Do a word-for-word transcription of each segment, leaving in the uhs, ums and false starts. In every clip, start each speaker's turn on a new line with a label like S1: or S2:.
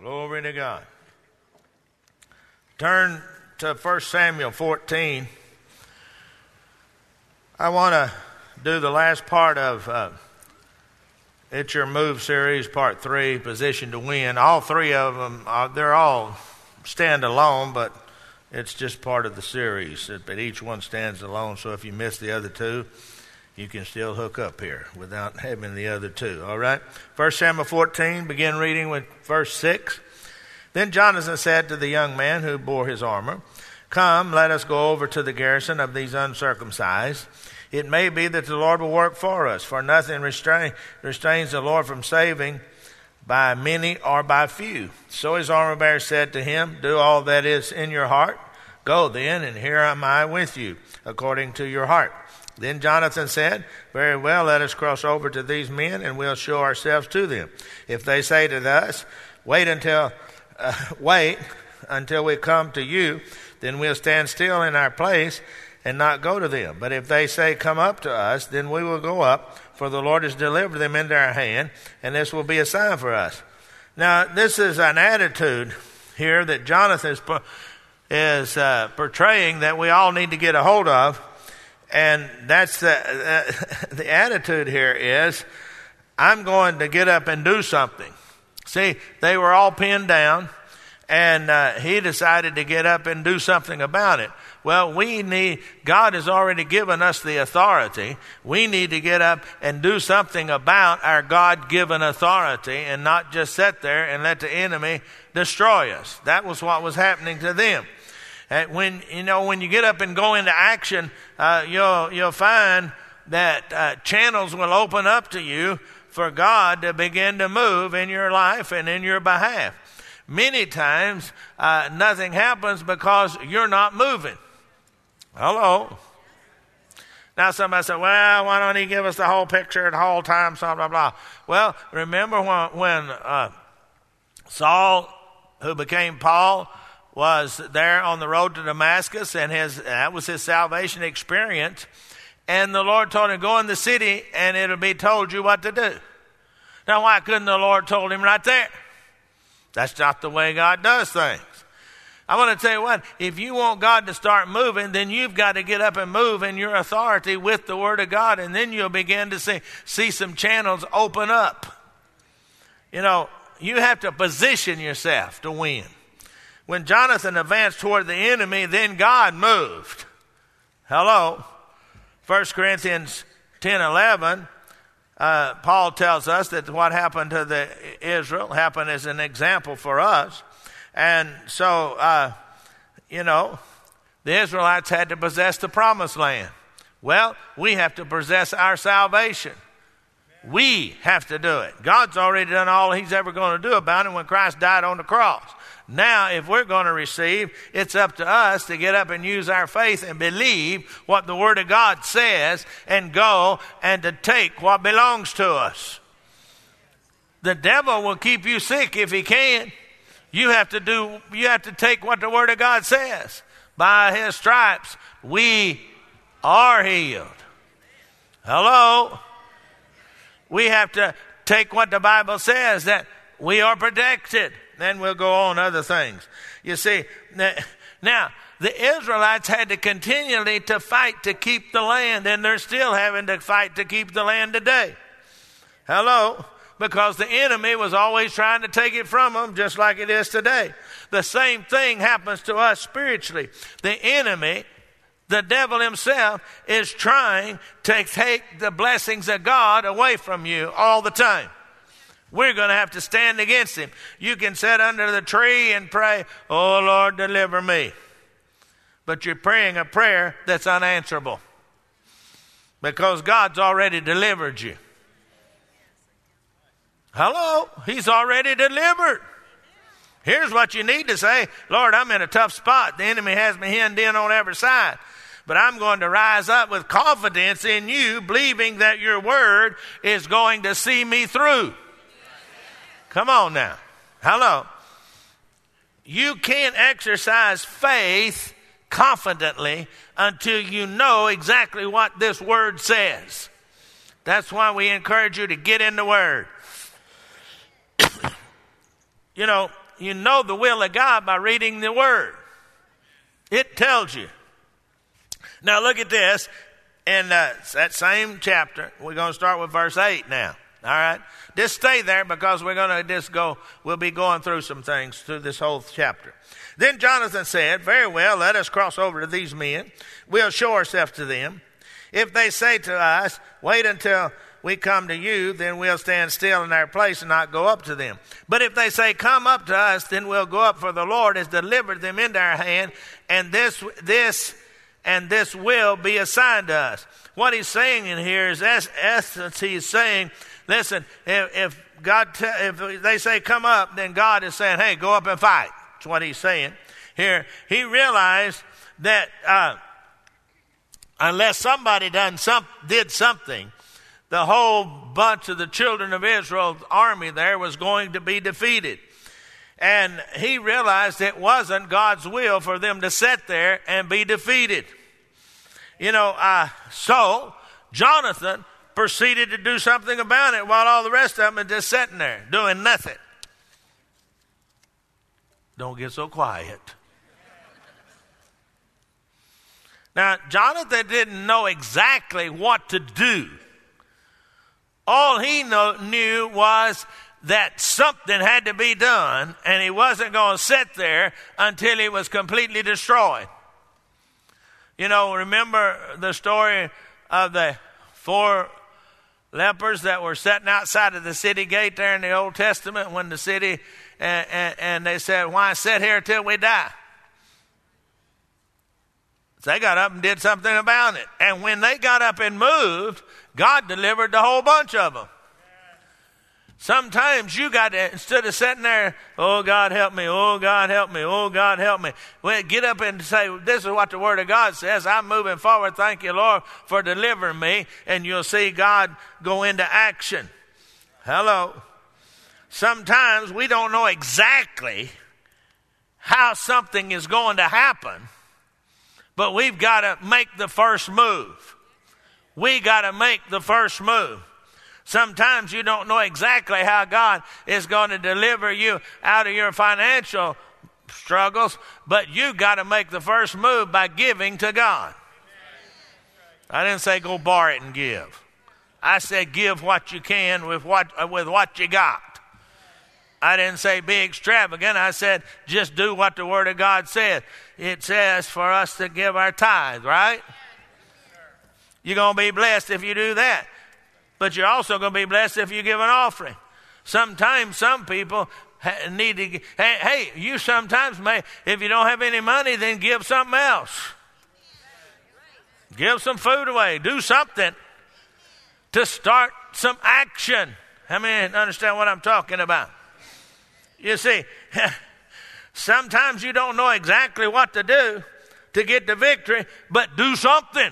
S1: Glory to God. Turn to First Samuel fourteen. I want to do the last part of uh, It's Your Move series, part three, Position to Win. All three of them, are, they're all stand alone, but it's just part of the series. But each one stands alone, so if you miss the other two, you can still hook up here without having the other two. All right? First Samuel fourteen, begin reading with verse six. Then Jonathan said to the young man who bore his armor, "Come, let us go over to the garrison of these uncircumcised. It may be that the Lord will work for us, for nothing restrain, restrains the Lord from saving by many or by few." So his armor bearer said to him, "Do all that is in your heart. Go then, and here am I with you, according to your heart." Then Jonathan said, "Very well, let us cross over to these men, and we'll show ourselves to them. If they say to us, wait until uh, wait until we come to you, then we'll stand still in our place and not go to them. But if they say, come up to us, then we will go up, for the Lord has delivered them into our hand, and this will be a sign for us." Now, this is an attitude here that Jonathan is, is uh, portraying that we all need to get a hold of. And that's the, uh, the attitude here is, I'm going to get up and do something. See, they were all pinned down, and uh, he decided to get up and do something about it. Well, we need, God has already given us the authority. We need to get up and do something about our God-given authority and not just sit there and let the enemy destroy us. That was what was happening to them. And when, you know, when you get up and go into action, uh, you'll, you'll find that uh, channels will open up to you for God to begin to move in your life and in your behalf. Many times, uh, nothing happens because you're not moving. Hello. Now somebody said, well, why don't he give us the whole picture the whole time, blah, blah, blah. Well, remember when, when uh, Saul, who became Paul, was there on the road to Damascus, and his that was his salvation experience. And the Lord told him, go in the city, and it'll be told you what to do. Now, why couldn't the Lord told him right there? That's not the way God does things. I want to tell you what, if you want God to start moving, then you've got to get up and move in your authority with the Word of God, and then you'll begin to see, see some channels open up. You know, you have to position yourself to win. When Jonathan advanced toward the enemy, then God moved. Hello. First Corinthians ten eleven, uh, Paul tells us that what happened to the Israel happened as an example for us. And so, uh, you know, the Israelites had to possess the promised land. Well, we have to possess our salvation. We have to do it. God's already done all he's ever going to do about it when Christ died on the cross. Now, if we're going to receive, it's up to us to get up and use our faith and believe what the Word of God says and go and to take what belongs to us. The devil will keep you sick if he can. You have to do, you have to take what the Word of God says. By his stripes, we are healed. Hello? We have to take what the Bible says, that we are protected. Then we'll go on other things. You see, now, the Israelites had to continually to fight to keep the land, and they're still having to fight to keep the land today. Hello? Because the enemy was always trying to take it from them, just like it is today. The same thing happens to us spiritually. The enemy, the devil himself, is trying to take the blessings of God away from you all the time. We're going to have to stand against him. You can sit under the tree and pray, "Oh, Lord, deliver me." But you're praying a prayer that's unanswerable because God's already delivered you. Hello? He's already delivered. Here's what you need to say. "Lord, I'm in a tough spot. The enemy has me hemmed in on every side. But I'm going to rise up with confidence in you, believing that your word is going to see me through." Come on now. Hello. You can't exercise faith confidently until you know exactly what this word says. That's why we encourage you to get in the word. You know, you know the will of God by reading the Word. It tells you. Now look at this. In uh, that same chapter, we're going to start with verse eight now. All right? Just stay there because we're going to just go, we'll be going through some things through this whole chapter. Then Jonathan said, very well, let us cross over to these men. We'll show ourselves to them. If they say to us, wait until we come to you, then we'll stand still in our place and not go up to them. But if they say, come up to us, then we'll go up, for the Lord has delivered them into our hand, and this, this, and this will be assigned to us. What he's saying in here is, essence, he's saying, listen, if, if God, te- if they say come up, then God is saying, hey, go up and fight. That's what he's saying here. He realized that uh, unless somebody done some, did something, the whole bunch of the children of Israel's army there was going to be defeated. And he realized it wasn't God's will for them to sit there and be defeated. You know, uh, so Jonathan proceeded to do something about it while all the rest of them are just sitting there doing nothing. Don't get so quiet. Now, Jonathan didn't know exactly what to do. All he know, knew was that something had to be done, and he wasn't going to sit there until he was completely destroyed. You know, remember the story of the four lepers that were sitting outside of the city gate there in the Old Testament when the city, and, and, and they said, why sit here till we die? So they got up and did something about it. And when they got up and moved, God delivered the whole bunch of them. Sometimes you got to, instead of sitting there, oh, God, help me, oh, God, help me, oh, God, help me. Well, get up and say, this is what the Word of God says. I'm moving forward. Thank you, Lord, for delivering me. And you'll see God go into action. Hello. Sometimes we don't know exactly how something is going to happen, but we've got to make the first move. We got to make the first move. Sometimes you don't know exactly how God is going to deliver you out of your financial struggles, but you got to make the first move by giving to God. I didn't say go borrow it and give. I said give what you can with what with what you got. I didn't say be extravagant. I said just do what the Word of God said. It says for us to give our tithe, right? You're going to be blessed if you do that. But you're also going to be blessed if you give an offering. Sometimes some people need to, hey, hey, you sometimes may, if you don't have any money, then give something else. Give some food away. Do something to start some action. How many understand what I'm talking about? You see, sometimes you don't know exactly what to do to get the victory, but do something.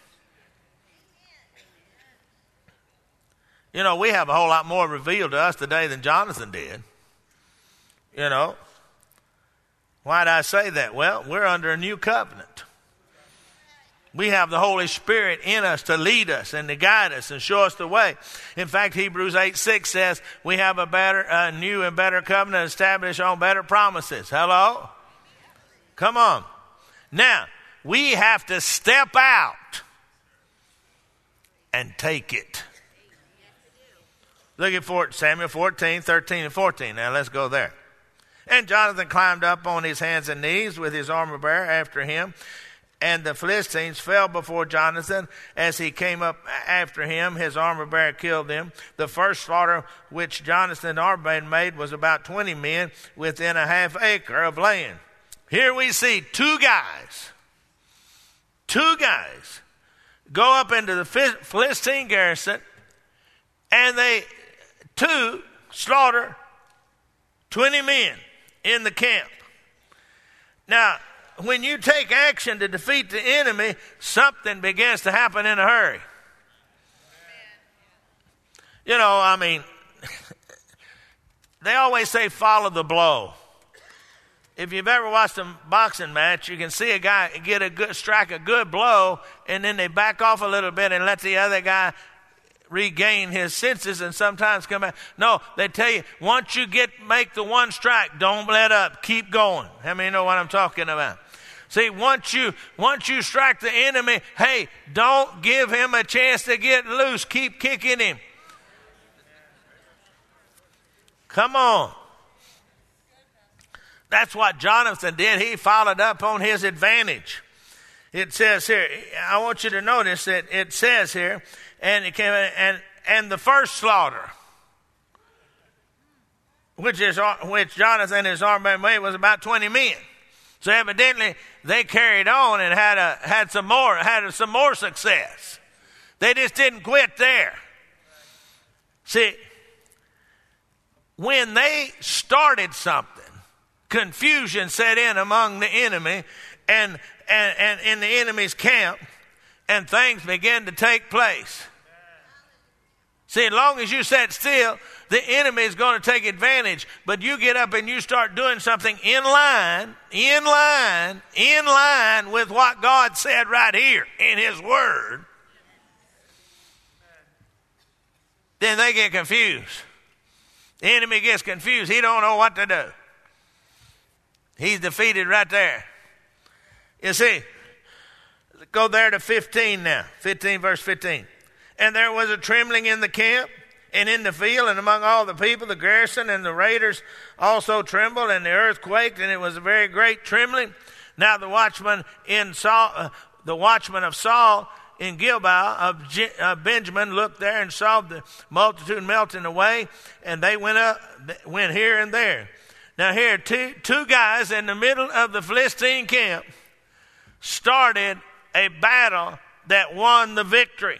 S1: You know, we have a whole lot more revealed to us today than Jonathan did. You know, why did I say that? Well, we're under a new covenant. We have the Holy Spirit in us to lead us and to guide us and show us the way. In fact, Hebrews eight six says we have a better, a new and better covenant established on better promises. Hello? Come on. Now, we have to step out and take it. Look at Samuel fourteen, thirteen, and fourteen. Now let's go there. And Jonathan climbed up on his hands and knees with his armor bearer after him. And the Philistines fell before Jonathan. As he came up after him, his armor bearer killed them. The first slaughter which Jonathan armored made was about twenty men within a half acre of land. Here we see two guys, two guys go up into the Philistine garrison, and they two slaughter twenty men in the camp. Now, when you take action to defeat the enemy, something begins to happen in a hurry. You know, I mean, they always say follow the blow. If you've ever watched a boxing match, you can see a guy get a good strike, a good blow, and then they back off a little bit and let the other guy regain his senses and sometimes come back. No, they tell you, once you get make the one strike, don't let up. Keep going. How many know what I'm talking about? See, once you once you strike the enemy, hey, don't give him a chance to get loose. Keep kicking him. Come on. That's what Jonathan did. He followed up on his advantage. It says here, I want you to notice that it says here, and it came and and the first slaughter, which is which Jonathan and his army made, was about twenty men. So evidently they carried on and had a had some more had a, some more success. They just didn't quit there. See, when they started something, confusion set in among the enemy and, and, and in the enemy's camp, and things began to take place. See, as long as you sit still, the enemy is going to take advantage. But you get up and you start doing something in line, in line, in line with what God said right here in His Word, then they get confused. The enemy gets confused. He don't know what to do. He's defeated right there. You see, go there to fifteen now. fifteen, verse fifteen. And there was a trembling in the camp and in the field and among all the people. The garrison and the raiders also trembled, and the earth quaked, and it was a very great trembling. Now the watchman in Saul, uh, the watchman of Saul in Gilboa of G- uh, Benjamin looked there and saw the multitude melting away, and they went up, went here and there. Now here, two two guys in the middle of the Philistine camp started a battle that won the victory.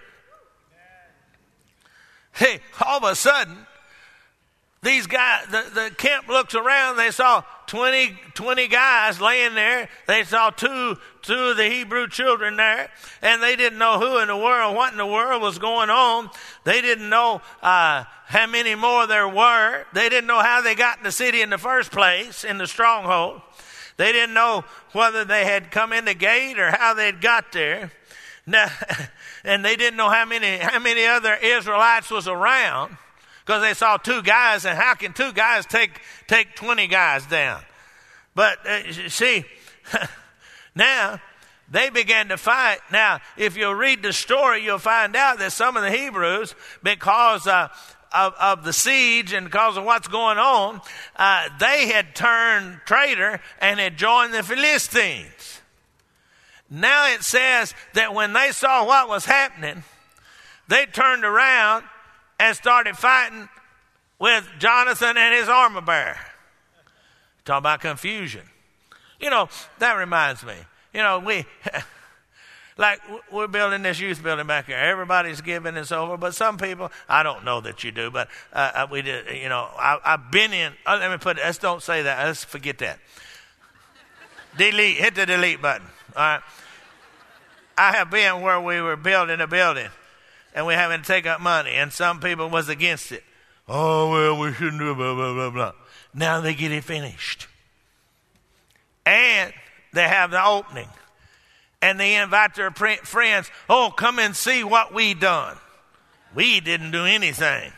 S1: Hey, all of a sudden, these guys, the, the camp looks around, they saw twenty, twenty guys laying there. They saw two, two of the Hebrew children there, and they didn't know who in the world, what in the world was going on. They didn't know uh, how many more there were. They didn't know how they got in the city in the first place, in the stronghold. They didn't know whether they had come in the gate or how they'd got there. Now, and they didn't know how many how many other Israelites was around, because they saw two guys, and how can two guys take take twenty guys down? But uh, see, now they began to fight. Now, if you read the story, you'll find out that some of the Hebrews, because uh, of, of the siege and because of what's going on, uh, they had turned traitor and had joined the Philistines. Now it says that when they saw what was happening, they turned around and started fighting with Jonathan and his armor bearer. Talk about confusion. You know, that reminds me. You know, we, like we're building this youth building back here. Everybody's giving this over, but some people, I don't know that you do, but uh, we did, you know, I, I've been in, oh, let me put it, let's don't say that. Let's forget that. Delete, hit the delete button. All right. I have been where we were building a building and we having to take up money, and some people was against it. Oh, well, we shouldn't do blah, blah, blah, blah. Now they get it finished. And they have the opening. And they invite their friends, oh, come and see what we done. We didn't do anything.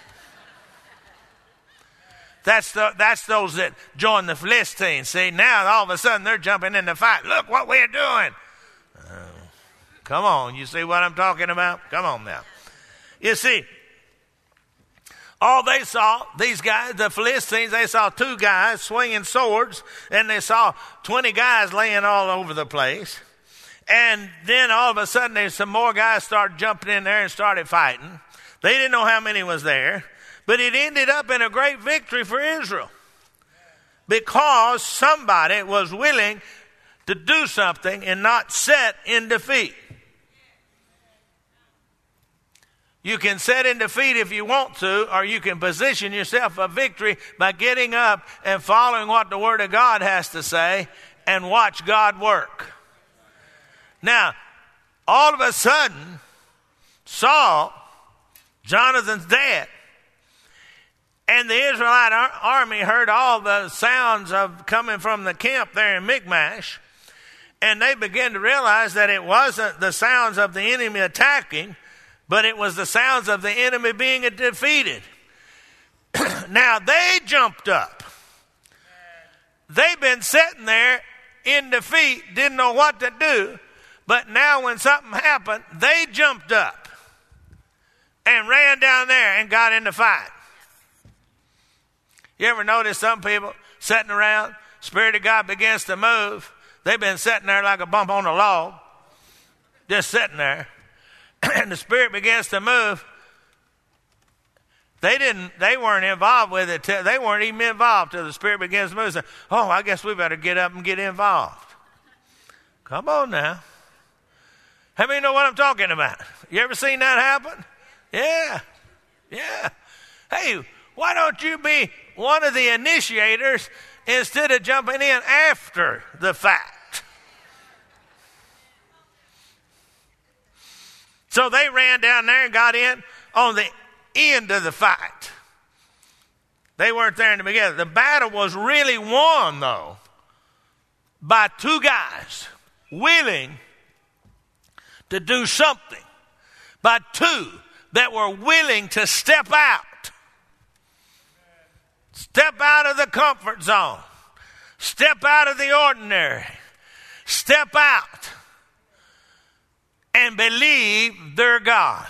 S1: That's the, that's those that join the Philistines. See, now all of a sudden they're jumping in the fight. Look what we're doing. Uh, come on, you see what I'm talking about? Come on now. You see, all they saw, these guys, the Philistines, they saw two guys swinging swords, and they saw twenty guys laying all over the place. And then all of a sudden there's some more guys started jumping in there and started fighting. They didn't know how many was there. But it ended up in a great victory for Israel, because somebody was willing to do something and not sit in defeat. You can sit in defeat if you want to, or you can position yourself for victory by getting up and following what the Word of God has to say and watch God work. Now, all of a sudden, Saul, Jonathan's dad, and the Israelite ar- army heard all the sounds of coming from the camp there in Michmash, and they began to realize that it wasn't the sounds of the enemy attacking, but it was the sounds of the enemy being defeated. Now they jumped up. They've been sitting there in defeat, didn't know what to do, but now when something happened, they jumped up and ran down there and got in the fight. You ever notice some people sitting around, Spirit of God begins to move, they've been sitting there like a bump on a log, just sitting there, and the Spirit begins to move. They didn't. They weren't involved with it. Till, they weren't even involved till the Spirit begins to move. So, oh, I guess we better get up and get involved. Come on now. How many know what I'm talking about? You ever seen that happen? Yeah, yeah. Hey, why don't you be one of the initiators instead of jumping in after the fact? So they ran down there and got in on the end of the fight. They weren't there in the beginning. The battle was really won, though, by two guys willing to do something, by two that were willing to step out. Step out of the comfort zone. Step out of the ordinary. Step out and believe their God.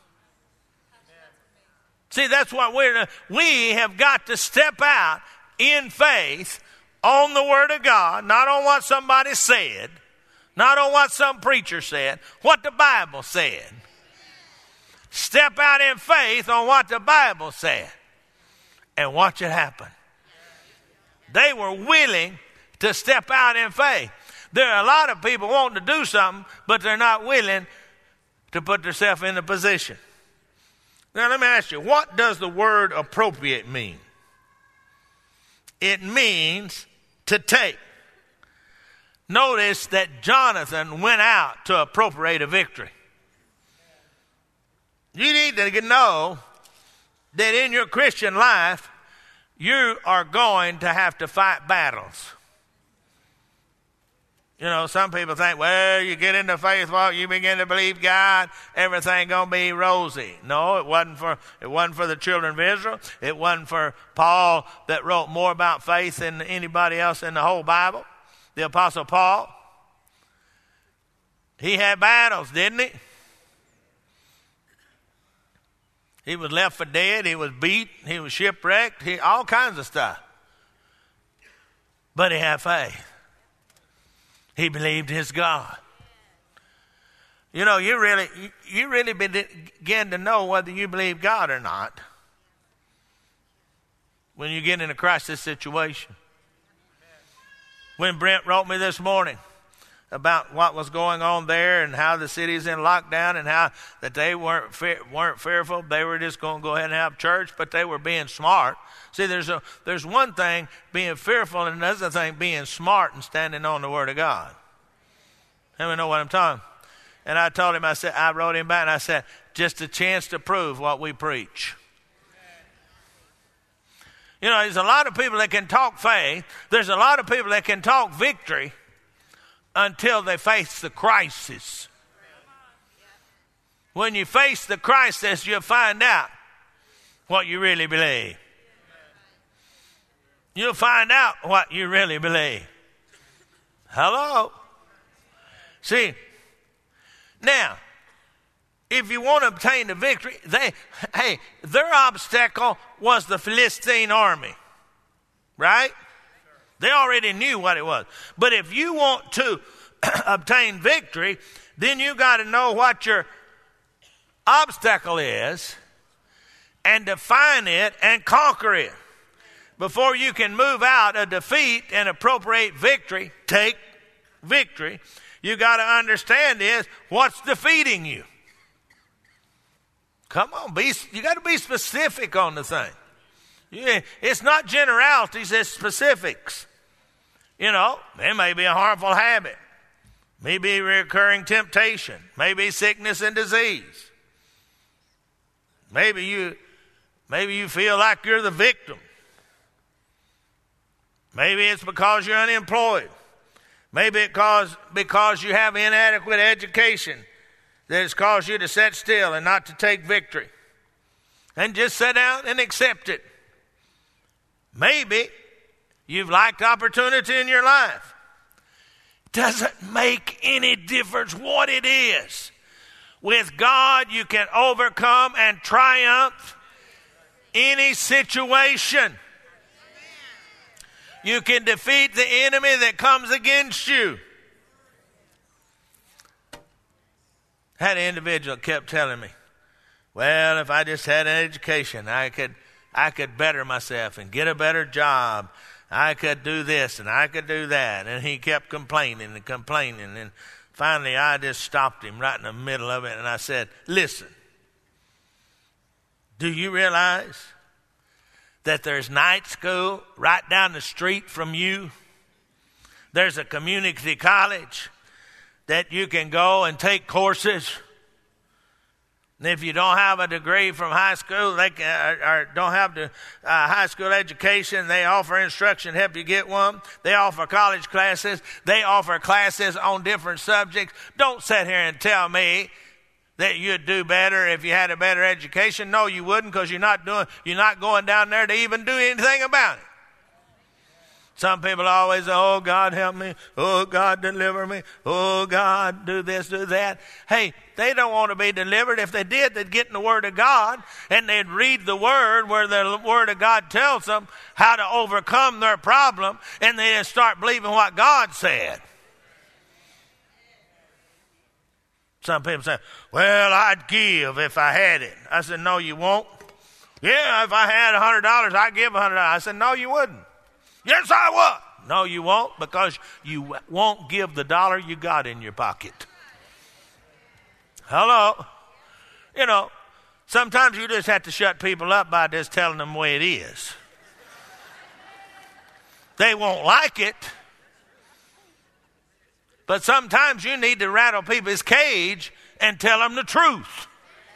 S1: See, that's what we're, we have got to step out in faith on the Word of God, not on what somebody said, not on what some preacher said, what the Bible said. Step out in faith on what the Bible said and watch it happen. They were willing to step out in faith. There are a lot of people wanting to do something, but they're not willing to put themselves in a position. Now, let me ask you, what does the word appropriate mean? It means to take. Notice that Jonathan went out to appropriate a victory. You need to know that in your Christian life, you are going to have to fight battles. You know, some people think, well, you get into faith walk, you begin to believe God, everything gonna be rosy. No, it wasn't for it wasn't for the children of Israel. It wasn't for Paul that wrote more about faith than anybody else in the whole Bible. The Apostle Paul. He had battles, didn't he? He was left for dead. He was beat. He was shipwrecked. He, all kinds of stuff. But he had faith. He believed his God. You know, you really, you really begin to know whether you believe God or not when you get in a crisis situation. When Brent wrote me this morning about what was going on there and how the city's in lockdown and how that they weren't fe- weren't fearful, they were just going to go ahead and have church, but they were being smart. See, there's a there's one thing being fearful and another thing being smart and standing on the Word of God. Let me know what I'm talking. And I told him, I said, I wrote him back and I said, just a chance to prove what we preach. You know, there's a lot of people that can talk faith. There's a lot of people that can talk victory until they face the crisis. When you face the crisis, you'll find out what you really believe. You'll find out what you really believe. Hello? See, now, if you want to obtain the victory, they, hey, their obstacle was the Philistine army, right? They already knew what it was. But if you want to obtain victory, then you got to know what your obstacle is and define it and conquer it. Before you can move out a defeat and appropriate victory, take victory, you got to understand is what's defeating you. Come on, be, you got to be specific on the thing. Yeah, it's not generalities, it's specifics. You know, it may be a harmful habit, maybe recurring temptation, maybe sickness and disease. Maybe you, maybe you feel like you're the victim. Maybe it's because you're unemployed. Maybe it's because, because you have inadequate education that has caused you to sit still and not to take victory. And just sit down and accept it. Maybe you've lacked opportunity in your life. Doesn't make any difference what it is. With God, you can overcome and triumph any situation. You can defeat the enemy that comes against you. Had an individual kept telling me, well, if I just had an education, I could I could better myself and get a better job. I could do this and I could do that. And he kept complaining and complaining. And finally, I just stopped him right in the middle of it. And I said, listen, do you realize that there's night school right down the street from you? There's a community college that you can go and take courses. And if you don't have a degree from high school, they can, or, or don't have the uh, high school education, they offer instruction to help you get one. They offer college classes. They offer classes on different subjects. Don't sit here and tell me that you'd do better if you had a better education. No, you wouldn't, because you're not doing, you're not going down there to even do anything about it. Some people always say, oh, God, help me. Oh, God, deliver me. Oh, God, do this, do that. Hey, they don't want to be delivered. If they did, they'd get in the Word of God, and they'd read the Word where the Word of God tells them how to overcome their problem, and they'd start believing what God said. Some people say, well, I'd give if I had it. I said, no, you won't. Yeah, if I had one hundred dollars, I'd give one hundred dollars. I said, no, you wouldn't. Yes, I would. No, you won't, because you won't give the dollar you got in your pocket. Hello? You know, sometimes you just have to shut people up by just telling them the way it is. They won't like it. But sometimes you need to rattle people's cage and tell them the truth.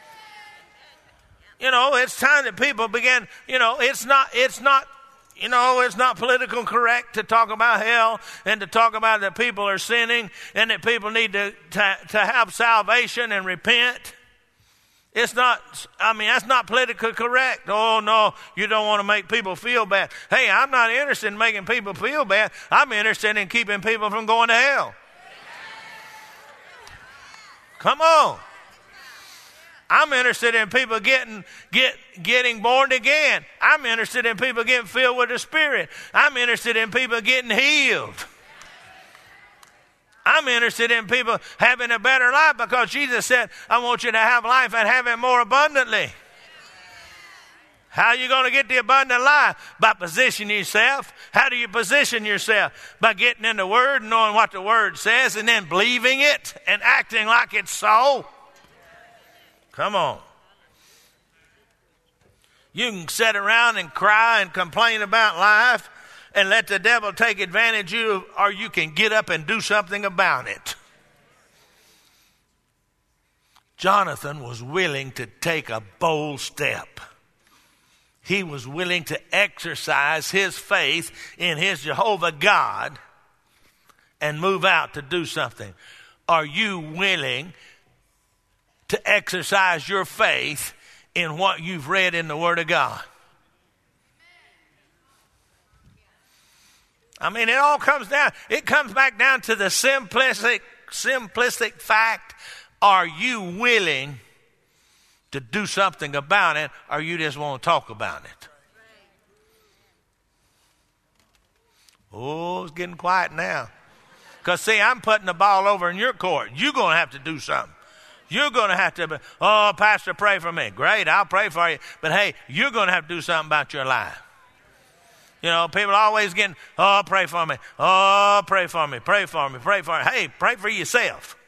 S1: You know, it's time that people begin, you know, it's not, it's not, You know, it's not politically correct to talk about hell and to talk about that people are sinning and that people need to, to, to have salvation and repent. It's not, I mean, that's not politically correct. Oh, no, you don't want to make people feel bad. Hey, I'm not interested in making people feel bad. I'm interested in keeping people from going to hell. Come on. I'm interested in people getting get getting born again. I'm interested in people getting filled with the Spirit. I'm interested in people getting healed. I'm interested in people having a better life, because Jesus said, I want you to have life and have it more abundantly. How are you going to get the abundant life? By positioning yourself. How do you position yourself? By getting in the Word, knowing what the Word says, and then believing it and acting like it's so. Come on. You can sit around and cry and complain about life and let the devil take advantage of you, or you can get up and do something about it. Jonathan was willing to take a bold step. He was willing to exercise his faith in his Jehovah God and move out to do something. Are you willing to exercise your faith in what you've read in the Word of God? I mean, it all comes down, it comes back down to the simplistic, simplistic fact. Are you willing to do something about it, or you just want to talk about it? Oh, it's getting quiet now. Because, see, I'm putting the ball over in your court. You're going to have to do something. You're going to have to, oh, Pastor, pray for me. Great, I'll pray for you. But, hey, you're going to have to do something about your life. You know, people always getting, oh, pray for me. Oh, pray for me. Pray for me. Pray for me. Hey, pray for yourself.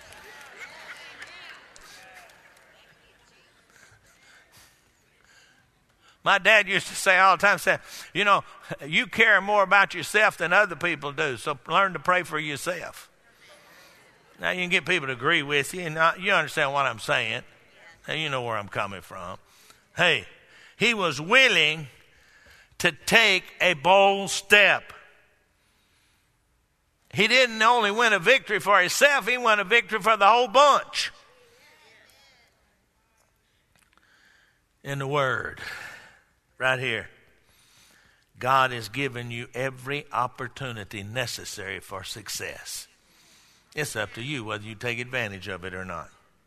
S1: My dad used to say all the time, say, you know, you care more about yourself than other people do, so learn to pray for yourself. Now, you can get people to agree with you, and you understand what I'm saying. Now, you know where I'm coming from. Hey, he was willing to take a bold step. He didn't only win a victory for himself, he won a victory for the whole bunch. in the Word, right here. God has given you every opportunity necessary for success. It's up to you whether you take advantage of it or not.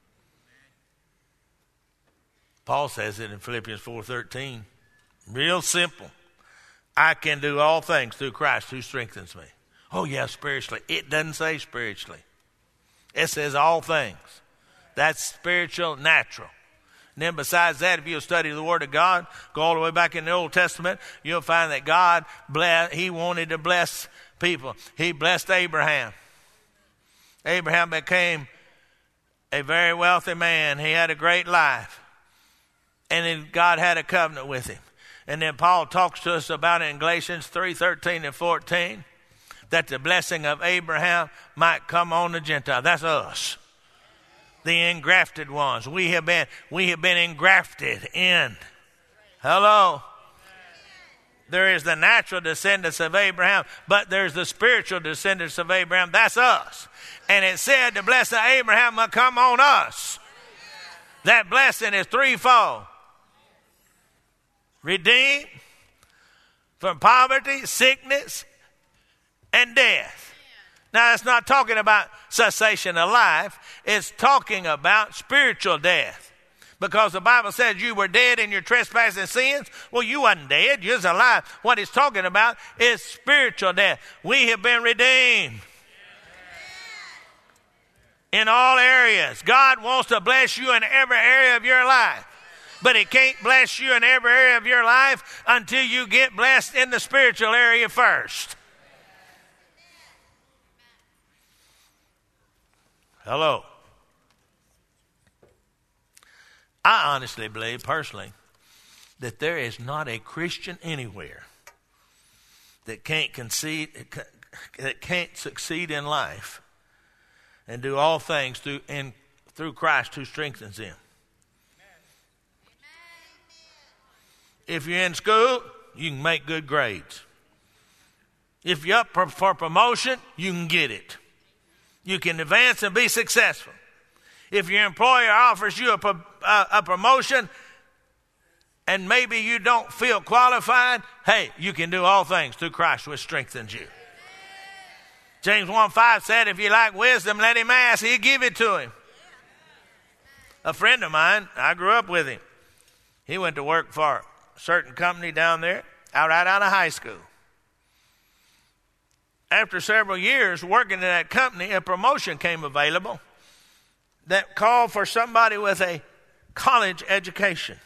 S1: Paul says it in Philippians four thirteen. Real simple. I can do all things through Christ who strengthens me. Oh, yeah, spiritually. It doesn't say spiritually. It says all things. That's spiritual, natural. And then besides that, if you'll study the Word of God, go all the way back in the Old Testament, you'll find that God, bless, he wanted to bless people. He blessed Abraham. Abraham became a very wealthy man. He had a great life. And then God had a covenant with him. And then Paul talks to us about it in Galatians three thirteen and fourteen, that the blessing of Abraham might come on the Gentile. That's us. The engrafted ones. We have been, we have been engrafted in. Hello. There is the natural descendants of Abraham, but there's the spiritual descendants of Abraham. That's us. And it said the blessing of Abraham will come on us. That blessing is threefold. Redeemed from poverty, sickness, and death. Now, it's not talking about cessation of life. It's talking about spiritual death. Because the Bible says you were dead in your trespasses and sins. Well, you wasn't dead. You was alive. What it's talking about is spiritual death. We have been redeemed. In all areas. God wants to bless you in every area of your life. But he can't bless you in every area of your life until you get blessed in the spiritual area first. Hello. I honestly believe, personally, that there is not a Christian anywhere that can't concede, that can't succeed in life and do all things through in through Christ who strengthens them. If you're in school, you can make good grades. If you're up for promotion, you can get it. You can advance and be successful. If your employer offers you a, a, a promotion and maybe you don't feel qualified, hey, you can do all things through Christ which strengthens you. James one five said, if you lack wisdom, let him ask. He'll give it to him. A friend of mine, I grew up with him. He went to work for a certain company down there, out right out of high school. After several years working in that company, a promotion came available that called for somebody with a college education.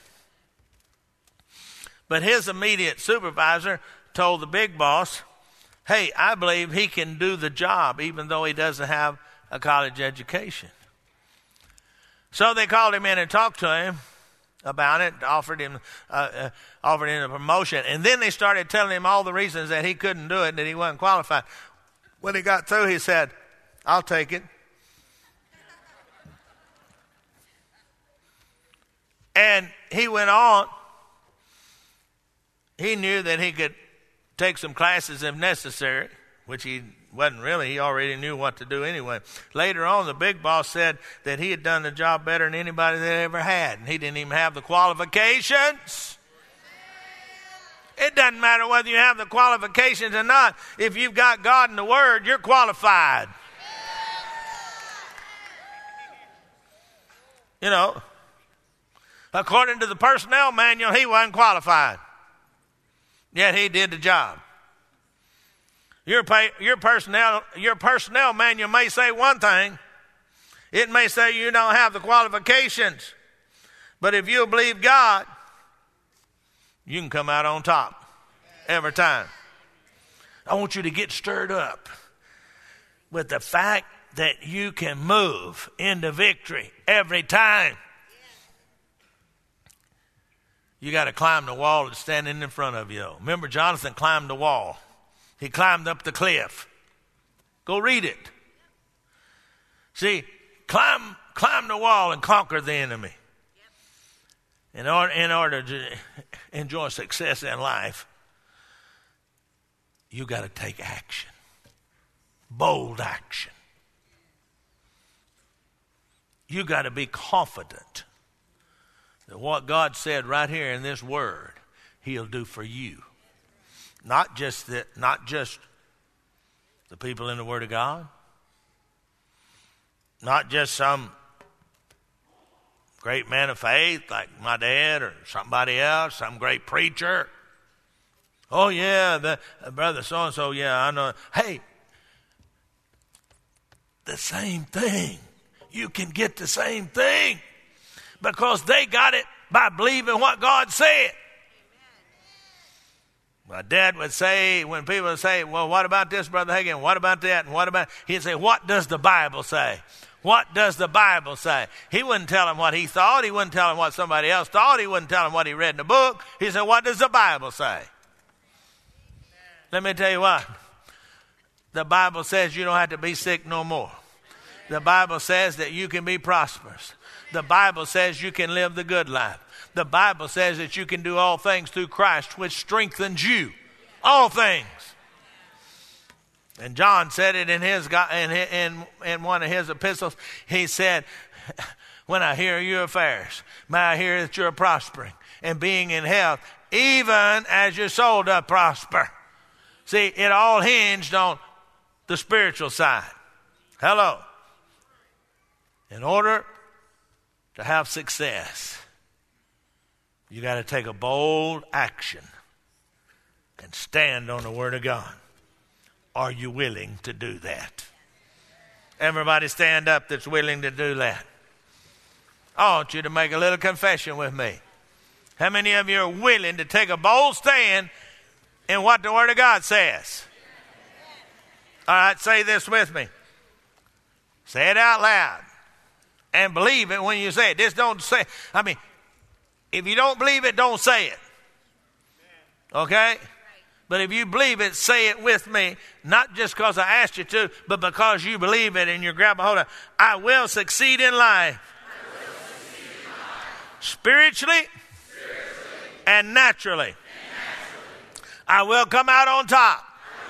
S1: But his immediate supervisor told the big boss, hey, I believe he can do the job even though he doesn't have a college education. So they called him in and talked to him about it, offered him uh, uh, offered him a promotion. And then they started telling him all the reasons that he couldn't do it, that he wasn't qualified. When he got through, he said, I'll take it. And he went on. He knew that he could take some classes if necessary, which he wasn't really. He already knew what to do anyway. Later on, the big boss said that he had done the job better than anybody that ever had. And he didn't even have the qualifications. It doesn't matter whether you have the qualifications or not. If you've got God and the Word, you're qualified. You know, according to the personnel manual, he wasn't qualified. Yet he did the job. Your, pay, your personnel your personnel manual may say one thing. It may say you don't have the qualifications. But if you believe God, you can come out on top every time. I want you to get stirred up with the fact that you can move into victory every time. You got to climb the wall that's standing in front of you. Remember, Jonathan climbed the wall. He climbed up the cliff. Go read it. See, climb climb the wall and conquer the enemy. In order, in order to enjoy success in life, you got to take action. Bold action. You got to be confident that what God said right here in this word, he'll do for you. Not just that, not just the people in the Word of God, not just some great man of faith like my dad or somebody else, some great preacher. Oh yeah, the uh, brother so and so. Yeah, I know. Hey, the same thing. You can get the same thing because they got it by believing what God said. My dad would say, when people would say, well, what about this, Brother Hagin? What about that? And what about, he'd say, what does the Bible say? What does the Bible say? He wouldn't tell him what he thought. He wouldn't tell him what somebody else thought. He wouldn't tell him what he read in the book. He said, what does the Bible say? Let me tell you what. The Bible says you don't have to be sick no more. The Bible says that you can be prosperous. The Bible says you can live the good life. The Bible says that you can do all things through Christ, which strengthens you. All things. And John said it in his in in in one of his epistles. He said, "When I hear your affairs, may I hear that you're prospering and being in health, even as your soul doth prosper." See, it all hinged on the spiritual side. Hello. In order to have success, you got to take a bold action and stand on the Word of God. Are you willing to do that? Everybody stand up that's willing to do that. I want you to make a little confession with me. How many of you are willing to take a bold stand in what the Word of God says? All right, say this with me. Say it out loud. And believe it when you say it. Just don't say, I mean, if you don't believe it, don't say it. Okay? But if you believe it, say it with me. Not just because I asked you to, but because you believe it and you're grabbing hold of it. I will succeed in life. Succeed in life. Spiritually, Spiritually. And, naturally. and naturally. I will come out on top.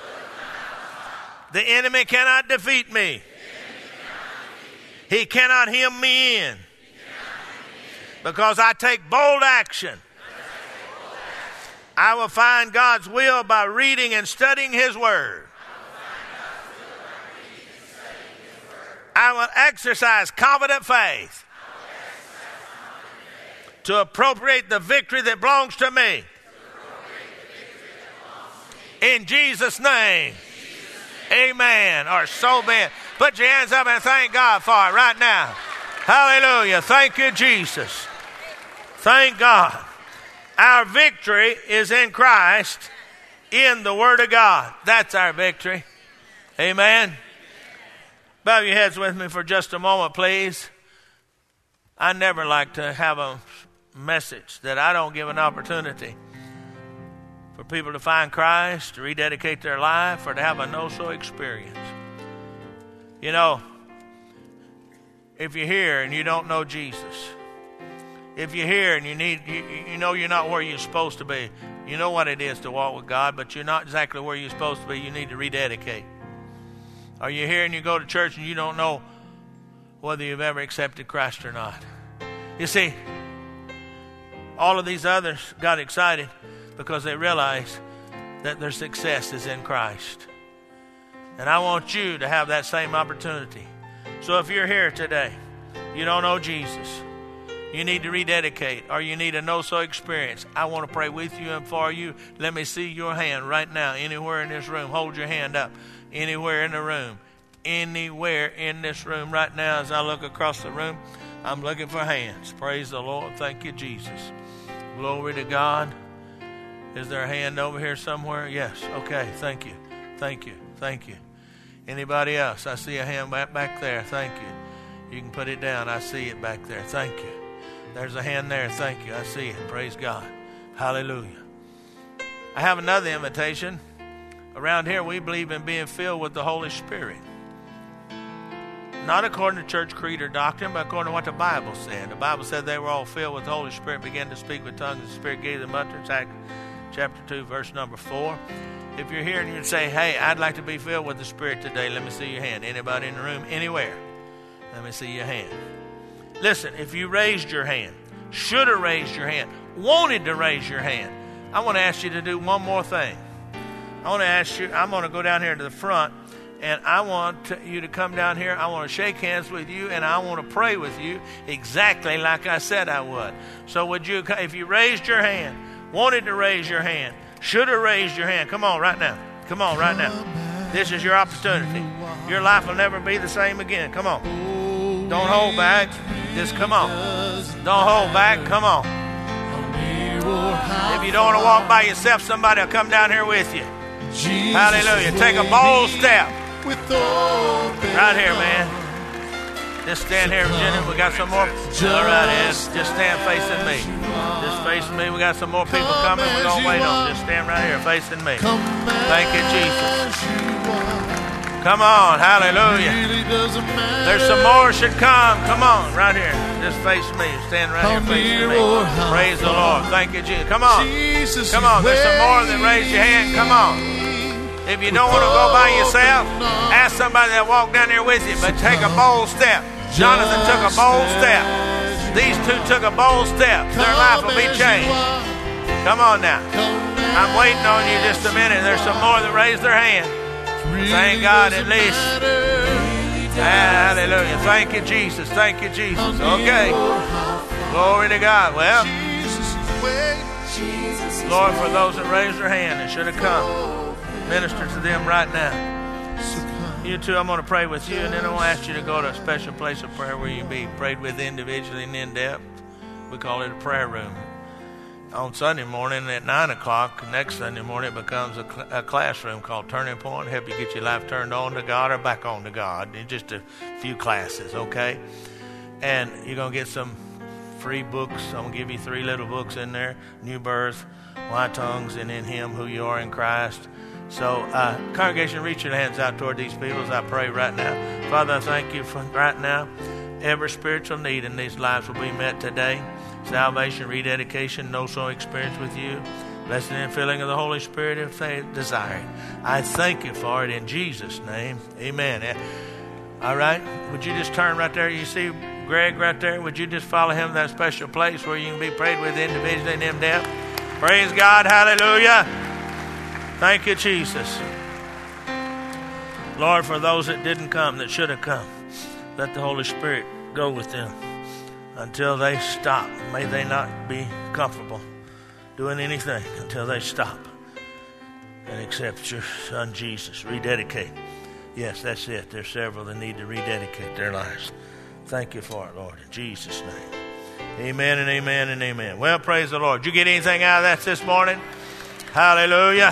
S1: The enemy cannot defeat me. He cannot hem me in. Because I take bold action. I will find God's will by reading and studying His Word. I will exercise confident faith to appropriate the victory that belongs to me. In Jesus' name. Amen. Or so be it. Put your hands up and thank God for it right now. Hallelujah. Thank you, Jesus. Thank God. Our victory is in Christ, in the Word of God. That's our victory. Amen. Bow your heads with me for just a moment, please. I never like to have a message that I don't give an opportunity for people to find Christ, to rededicate their life, or to have a no-so experience. You know, if you're here and you don't know Jesus, if you're here and you need, you, you know you're not where you're supposed to be, you know what it is to walk with God, but you're not exactly where you're supposed to be, you need to rededicate. Are you here and you go to church and you don't know whether you've ever accepted Christ or not? You see, all of these others got excited because they realized that their success is in Christ. And I want you to have that same opportunity. So if you're here today, you don't know Jesus, you need to rededicate, or you need a no-so experience, I want to pray with you and for you. Let me see your hand right now, anywhere in this room. Hold your hand up. Anywhere in the room. Anywhere in this room right now, as I look across the room, I'm looking for hands. Praise the Lord. Thank you, Jesus. Glory to God. Is there a hand over here somewhere? Yes. Okay. Thank you. Thank you. Thank you. Anybody else? I see a hand back, back there. Thank you. You can put it down. I see it back there. Thank you. There's a hand there. Thank you. I see it. Praise God. Hallelujah. I have another invitation. Around here, we believe in being filled with the Holy Spirit. Not according to church creed or doctrine, but according to what the Bible said. The Bible said they were all filled with the Holy Spirit, began to speak with tongues, and the Spirit gave them utterance. Acts chapter two, verse number four. If you're here and you say, hey, I'd like to be filled with the Spirit today, let me see your hand. Anybody in the room? Anywhere? Let me see your hand. Listen, if you raised your hand, should have raised your hand, wanted to raise your hand. I want to ask you to do one more thing. I want to ask you, I'm going to go down here to the front, and I want to, you to come down here. I want to shake hands with you, and I want to pray with you exactly like I said I would. So would you, if you raised your hand, wanted to raise your hand, should have raised your hand, come on right now. Come on right now. This is your opportunity. Your life will never be the same again. Come on. Don't hold back. Just come on. Don't hold back. Come on. If you don't want to walk by yourself, somebody will come down here with you. Hallelujah. Take a bold step. Right here, man. Just stand here, Virginia. We got some more. All right, Ed. Just stand facing me. Just facing me. We got some more people coming. We're going to wait on them. Just stand right here facing me. Thank you, Jesus. Come on. Hallelujah. There's some more should come. Come on. Right here. Just face me. Stand right here facing me. Praise the Lord. Thank you, Jesus. Come on. Come on. There's some more that raise your hand. Come on. If you don't want to go by yourself, ask somebody that walk down there with you. But take a bold step. Jonathan took a bold step. These two took a bold step. Their life will be changed. Come on now. I'm waiting on you just a minute. There's some more that raise their hand. Thank God at least. Hallelujah. Thank you, Jesus. Thank you, Jesus. Okay. Glory to God. Well, Lord, for those that raised their hand and should have come, minister to them right now. You too, I'm going to pray with you, and then I'm going to ask you to go to a special place of prayer where you be prayed with individually and in depth. We call it a prayer room. On Sunday morning at nine o'clock, next Sunday morning, it becomes a, cl- a classroom called Turning Point. Help you get your life turned on to God or back on to God in just a few classes, okay? And you're going to get some free books. I'm going to give you three little books in there. New Birth, Why Tongues, and In Him Who You Are in Christ. So, uh, congregation, reach your hands out toward these people as I pray right now. Father, I thank you for right now. Every spiritual need in these lives will be met today. Salvation, rededication, no soul experience with you. Blessing and filling of the Holy Spirit if they desire it. I thank you for it in Jesus' name. Amen. All right. Would you just turn right there? You see Greg right there? Would you just follow him to that special place where you can be prayed with individually and in depth? Praise God. Hallelujah. Thank you, Jesus. Lord, for those that didn't come, that should have come, let the Holy Spirit go with them until they stop. May they not be comfortable doing anything until they stop and accept your Son Jesus. Rededicate. Yes, that's it. There's several that need to rededicate their lives. Thank you for it, Lord, in Jesus' name. Amen and amen and amen. Well, praise the Lord. Did you get anything out of that this morning? Hallelujah.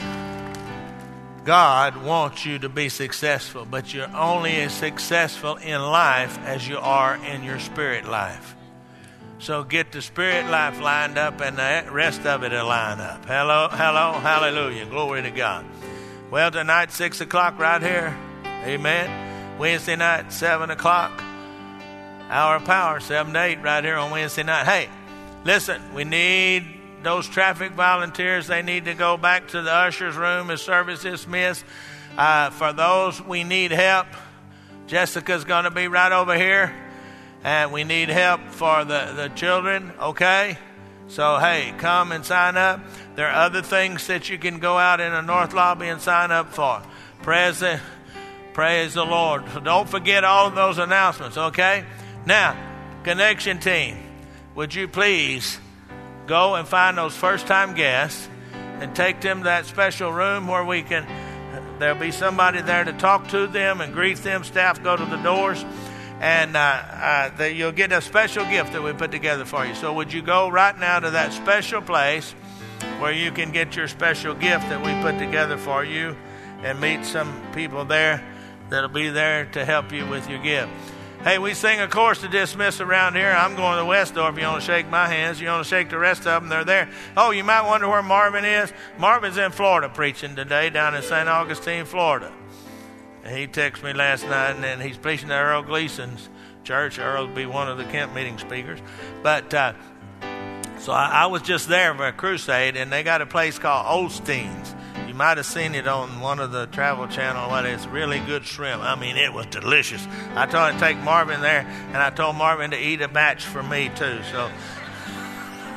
S1: God wants you to be successful, but you're only as successful in life as you are in your spirit life. So get the spirit life lined up and the rest of it will line up. Hello, hello, hallelujah. Glory to God. Well, tonight, six o'clock right here. Amen. Wednesday night, seven o'clock. Hour of Power, seven to eight right here on Wednesday night. Hey, listen, we need those traffic volunteers. They need to go back to the usher's room as service is dismissed. Uh, for those, we need help. Jessica's going to be right over here. And we need help for the, the children, okay? So, hey, come and sign up. There are other things that you can go out in the north lobby and sign up for. Praise the, praise the Lord. So don't forget all of those announcements, okay? Now, Connection Team, would you please go and find those first-time guests and take them to that special room where we can, there'll be somebody there to talk to them and greet them. Staff go to the doors. And uh, uh, the, you'll get a special gift that we put together for you. So would you go right now to that special place where you can get your special gift that we put together for you and meet some people there that'll be there to help you with your gift. Hey, we sing a chorus to dismiss around here. I'm going to the west door if you want to shake my hands. You want to shake the rest of them, they're there. Oh, you might wonder where Marvin is. Marvin's in Florida preaching today down in Saint Augustine, Florida. And he texted me last night, and then he's preaching at Earl Gleason's church. Earl will be one of the camp meeting speakers. But uh, so I, I was just there for a crusade, and they got a place called Osteen's. You might have seen it on one of the travel channel. Well, it's really good shrimp. I mean, it was delicious. I told him to take Marvin there, and I told Marvin to eat a batch for me too. So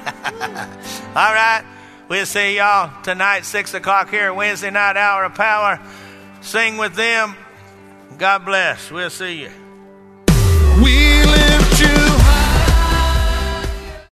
S1: All right. We'll see y'all tonight, six o'clock here, Wednesday night, Hour of Power. Sing with them. God bless. We'll see you.
S2: We lift